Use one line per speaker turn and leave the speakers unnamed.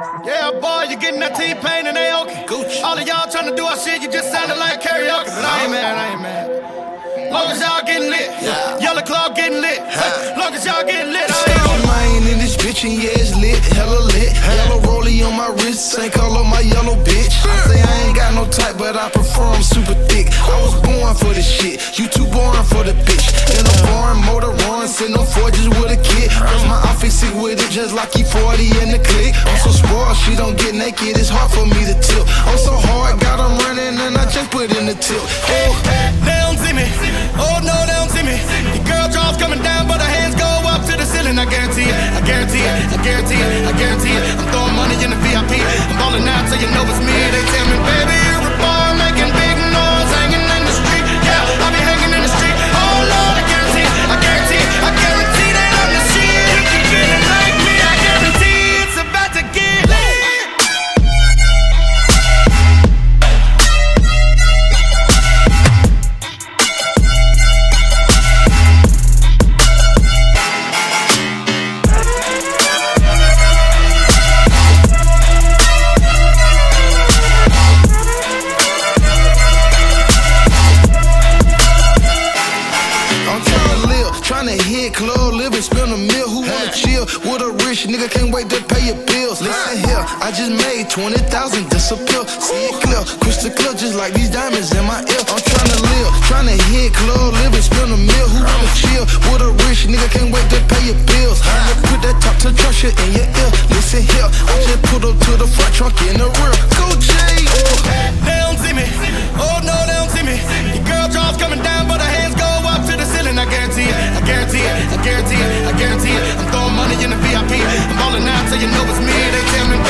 Yeah, boy, you getting that T-Pain and Aoki. Gucci. All of y'all trying to do our shit, you just sounded like karaoke. But I ain't mad. Long as y'all getting lit, Yellow Claw getting lit. Long as y'all getting lit,
mine in this bitch and yeah, it's lit, hella lit. Yellow rollie on my wrist, same color my yellow bitch. I say I ain't got no type, but I prefer them super thick. I was born for this shit, you too boring for the bitch. In a foreign motor run, sitting on forges with a kid. Cause my outfit sick with it, just like E40 in the click. I'm so spoiled, she don't get naked, it's hard for me to tip. I'm so hard, got them running and I just put in the tip.
They don't see me, oh no, they don't see me. The girl draws coming down, but her hands go up to the ceiling. I guarantee it, I guarantee it, I guarantee it, I guarantee it. I'm throwing money in the VIP, I'm balling out so you know it's me. They tell me, baby, you're a bar making big noise, hanging in the street. Yeah, I'll be hanging in the street. Oh Lord, I guarantee it, I guarantee it, I guarantee that I'm the shit. If you're feeling like me, I guarantee it's about to get lit.
Hit club, live and spend a meal. Who wanna chill with a rich nigga? Can't wait to pay your bills. Listen here, I just made 20,000 disappear. See it clear, crystal clear, just like these diamonds in my ear. I'm tryna live, tryna hit club, live and spend a meal. Who wanna chill with a rich nigga? Can't wait to pay your bills. I put that top to truck shit in your ear. Listen here, I just put up to the front trunk in the rear. Go Jay.
They don't see me, oh no, they don't see me. The girl draws coming down, but her hands go up to the ceiling. I guarantee it, I guarantee it, I guarantee it, I guarantee it. I'm throwing money in the VIP, I'm balling out so you know it's me. They tell me